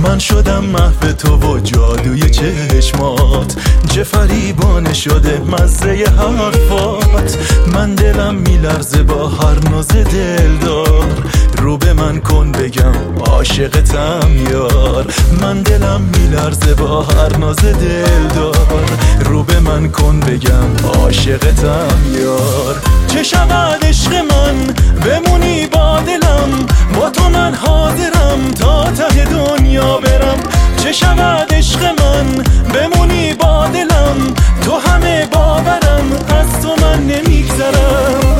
من شدم محو تو و جادوی چشمات، چه فریبانه شده مزه حرفات. من دلم میلرزه با هر ناز دلدار، رو به من کن بگم عاشقتم یار. من دلم میلرزه با هر ناز دلدار، رو به من کن بگم عاشقتم یار. چه شود عشق من بمونی با دلم، با تو من حاضرم تا ته دنیا برم. چه شود عشق من بمونی با دلم، تو همه باورم از تو من نمیگذرم.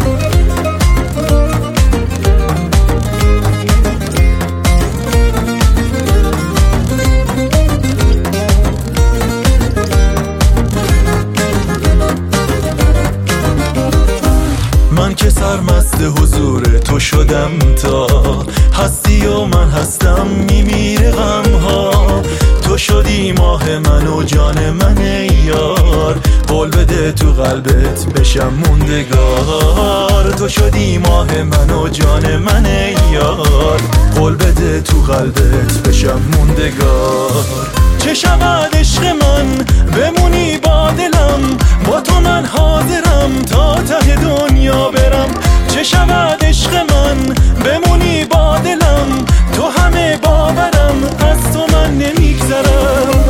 من که سرمست حضور تو شدم، تا هستی و من هستم میمیره غم ها. تو شدی ماه من و جان من ای یار، قول بده تو قلبت بشم موندگار. تو شدی ماه من و جان من ای یار، قول بده تو قلبت بشم موندگار. چه شود عشق من بمونی با دلم، با تو من حاضرم تا ته دنیا برم. چه شود عشق من بمونی با دلم، تو همه باورم از تو من نمیگذرم.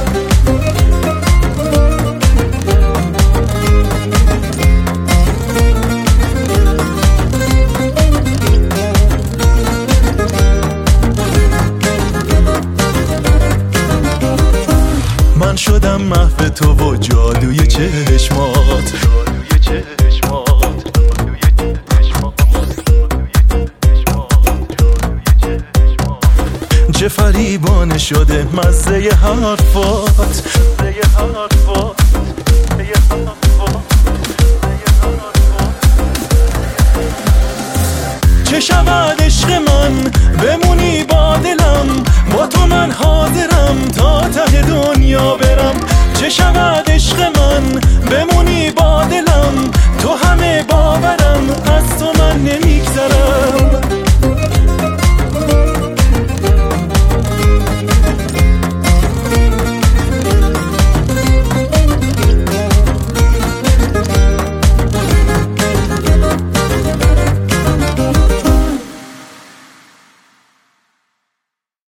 من شدم محو تو و جادوی چشمات، چه فریبانه شده مزه حرفات. چه شود عشق من بمونی با دلم، با تو من حاضرم تا ته دنیا برم. چه شود عشق من بمونی با دلم، تو همه باورم از تو من نمیگذرم.